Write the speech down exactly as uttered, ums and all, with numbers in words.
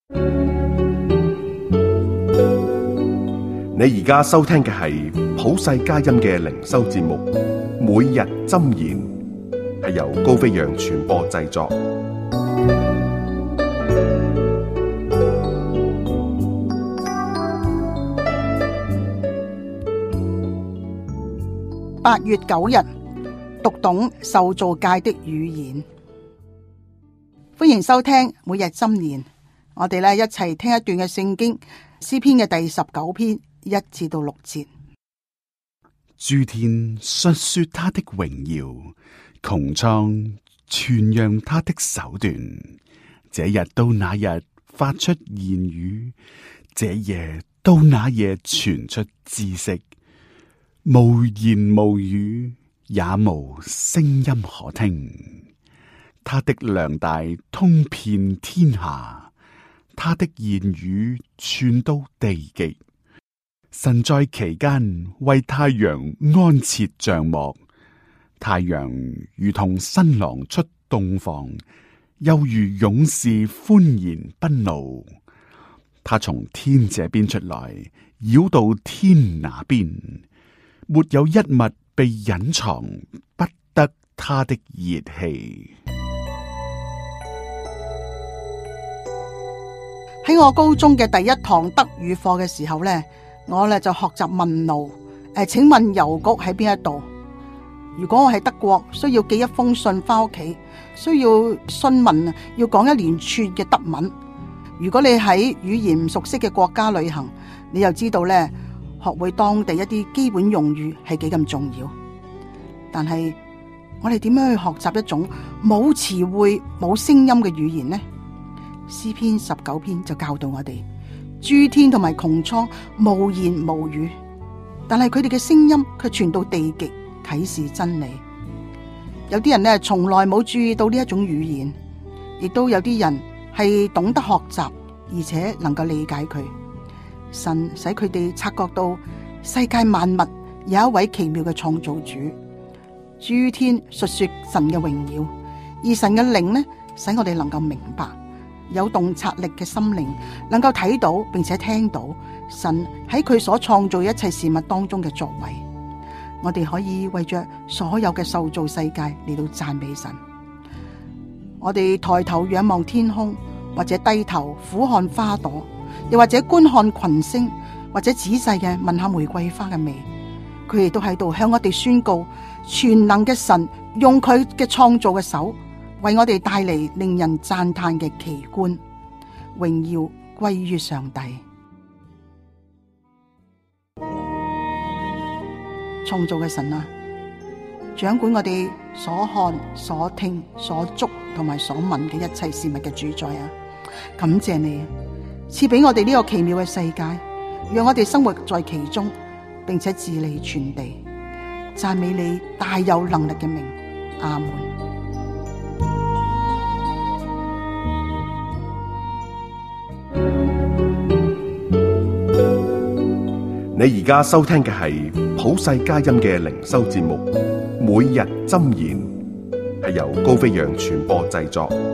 你而家收聽嘅係普世佳音嘅靈修節目，每日箴言，係由高飛揚傳播製作。 八月九日，讀懂受造界的語言。歡迎收聽每日箴言。我哋咧一齊聽一段嘅聖經，詩篇嘅第十九篇一至到六節。 諸天述說他的榮耀，穹蒼傳揚他的手段。這日到那日發出言語，這夜到那夜傳出知識。無言無語，也無聲音可聽。他的量大通遍天下，他的言語傳到地極。神在其間為太陽安設帳幕，太陽如同新郎出洞房，又如勇士歡然奔怒。他從天這邊出來，繞到天那邊，沒有一物被隱藏，不得他的熱氣。 喺我高中嘅第一堂德語課嘅時候呢，我咧就學習問路。誒，請問郵局喺邊一度？如果我喺德國，需要寄一封信翻屋企，需要詢問，要講一連串嘅德文。如果你喺語言唔熟悉嘅國家旅行，你又知道呢，學會當地一啲基本用語係幾咁重要。但係我哋點樣去學習一種冇詞彙、冇聲音嘅語言呢？詩篇十九篇就教導我哋，諸天同埋穹蒼無言無語，但係佢哋嘅聲音卻傳到地極，啟示真理。有啲人呢，從來冇注意到呢一種語言，亦都有啲人係懂得學習，而且能夠理解佢。神使佢哋察覺到世界萬物有一位奇妙嘅創造主，諸天述說神嘅榮耀，而神嘅靈呢，使我哋能夠明白。有洞察力嘅心靈能夠睇到並且聽到神喺佢所創造一切事物當中嘅作為。我哋可以為着所有嘅受造世界嚟到讚美神。我哋抬頭仰望天空，或者低頭俯瞰花朵，又或者觀看群星，或者仔細嘅聞下玫瑰花嘅味，佢哋都喺度向我哋宣告全能嘅神用佢嘅創造嘅手為我哋帶嚟令人讚嘆嘅奇觀。榮耀歸於上帝。創造嘅神啊，掌管我哋所看、所聽、所觸同埋所聞嘅一切事物嘅主宰啊，感謝你賜俾我哋呢個奇妙嘅世界，讓我哋生活在其中，並且治理全地。讚美你大有能力嘅名，阿門。 你而家收聽嘅係普世佳音嘅靈修節目，每日箴言，係由高飛揚傳播製作。